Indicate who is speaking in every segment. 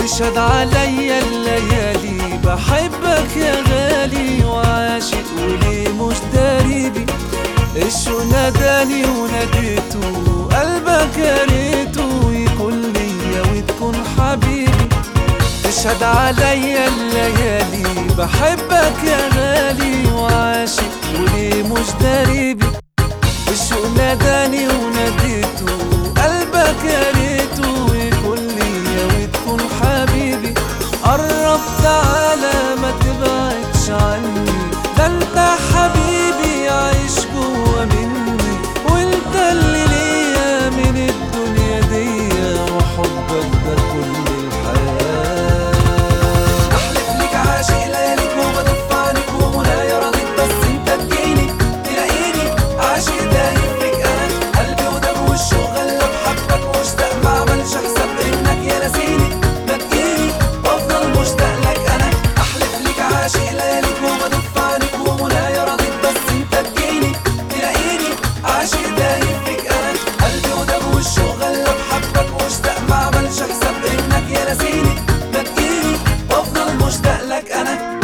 Speaker 1: تشهد عليا الليالي بحبك يا غالي وعاشق وليه مش داريبي. الشوق ناداني وناديته قلبك يا ريته يكون ليا وتكون حبيبي. تشهد عليا الليالي بحبك يا غالي وعاشق وليه مش داريبي. الشوق ناداني وناديته قلبك يا ريته يكون ليا وتكون حبيبي. قرب تعالى ما تبعدش عني، ده انت حبيبي عايش جوا مني، وانت اللي ليا من الدنيا دي، وحبك ده كل الحياة.
Speaker 2: احلف ليك عاشق لياليك وبدف عنك ومنايا رضيت بس انت تجيني تلاقيني عاشق دايب فيك انا. قلبي ودم والشوق غلب حبك مشتاق ما عملش حساب انك يا ناسيني. ما تجيني وافضل مشتاق لك انا. احلف ليك عاشق لياليك وبدف عنك ومنايا رضيت بس انت تجيني تلاقيني عاشق دايب فيك انا. قلبي ودم والشوق غلب حبك مشتاق ما عملش حساب انك يا ناسيني. ما تجيني وافضل مشتاق لك انا.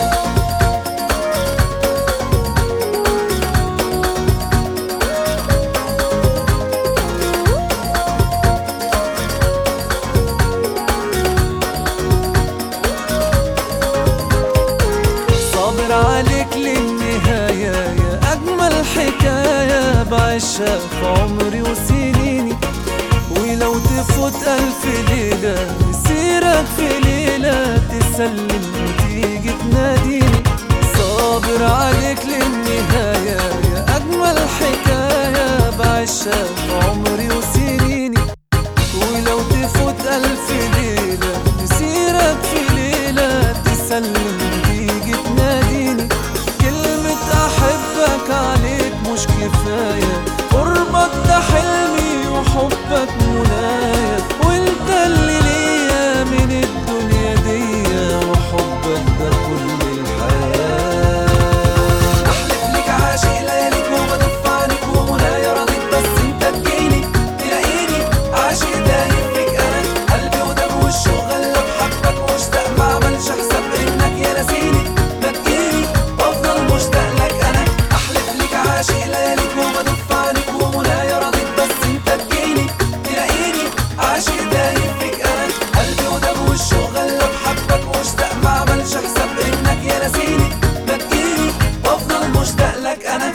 Speaker 1: صابر عليك للنهاية يا أجمل حكاية بعيشها في عمري وسنيني. ولو تفوت ألف ليلة مسيرك في ليلة تسلم وتيجي تناديني. صابر عليك للنهاية يا أجمل حكاية بعيشها في عمري وسنيني. ولو تفوت ألف ليلة مسيرك في ليلة تسلم وتيجي تناديني. كلمة أحبك عليك مش كفاية، قربك ده حلمي وحبك منايا، وانت اللي ليا من الدنيا دي، وحبك ده كل الحياة.
Speaker 2: احلف ليك عاشق لياليك وبدف عنك ومنايا رضيت بس انت تجيني تلاقيني عاشق دايب فيك انا. قلبي ودم والشوق غلب حبك مشتاق ما عملش حساب انك يا ناسيني. ما تجيني وافضل مشتاق لك انا. احلف ليك عاشق لياليك وبدف عنك ومنايا رضيت بس انت تجيني تلاقيني عاشق دايب فيك انا. قلبي ودم والشوق غلب حبك مشتاق ما عملش حساب انك يا ناسيني. ما تجيني وافضل مشتاق لك انا.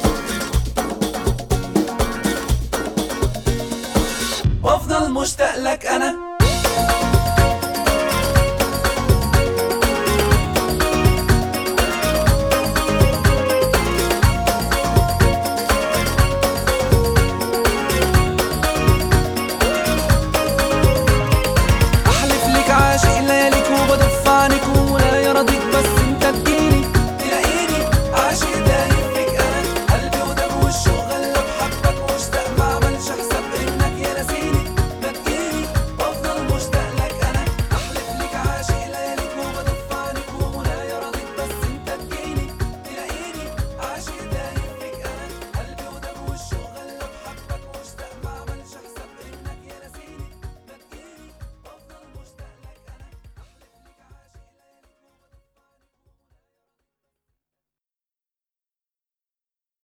Speaker 2: وافضل مشتاق لك